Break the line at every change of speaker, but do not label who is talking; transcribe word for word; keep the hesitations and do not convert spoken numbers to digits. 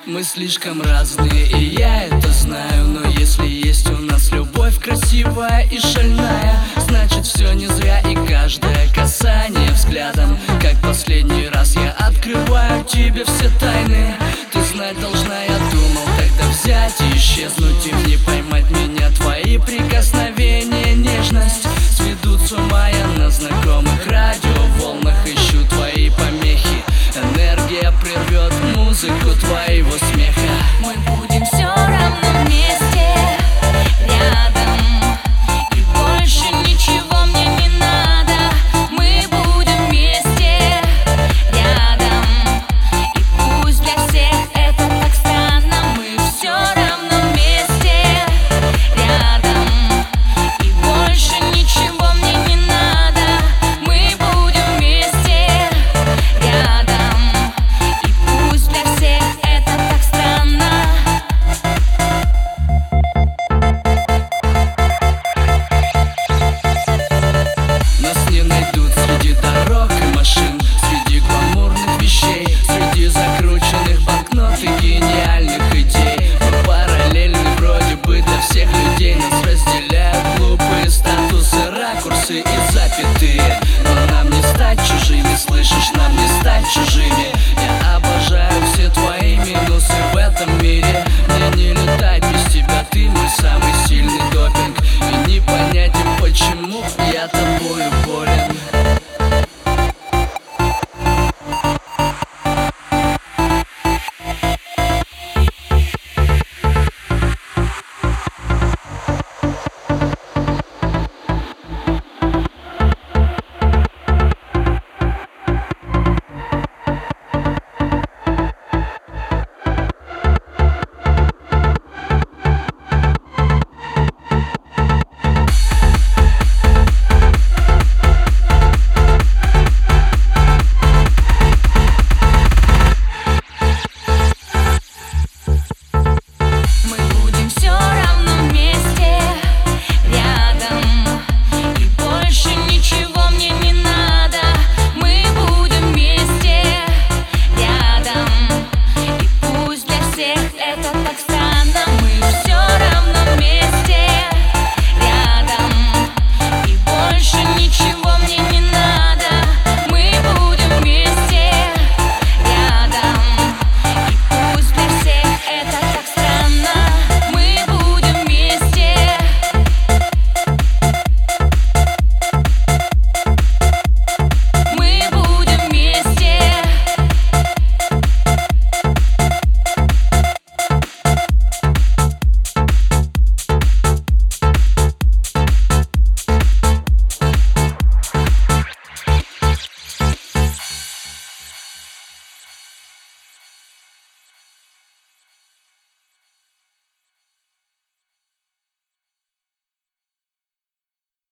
Мы слишком разные, и я это знаю. Но если есть у нас любовь красивая и шальная, значит все не зря, и каждое касание взглядом, как последний раз я открываю тебе все тайны. Ты знать должна, я думал тогда взять и исчезнуть, и не поймать меня твои прикосновения. Нежность сведут с ума я на знакомых радиоволнах. Ищу твои помехи, энергия прервет музыку твоего смеха. Мой путь